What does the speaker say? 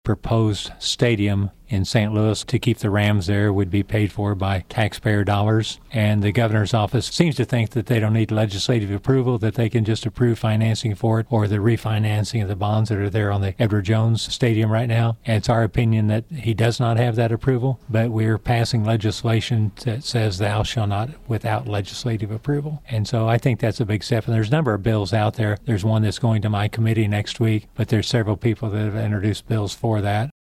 proposed stadium in St. Louis to keep the Rams there would be paid for by taxpayer dollars. And the governor's office seems to think that they don't need legislative approval, that they can just approve financing for it or the refinancing of the bonds that are there on the Edward Jones Stadium right now. And it's our opinion that he does not have that approval, but we're passing legislation that says thou shalt not without legislative approval. And so I think that's a big step. And there's a number of bills out there. There's one that's going to my committee next week, but there's several people that have introduced bills for that.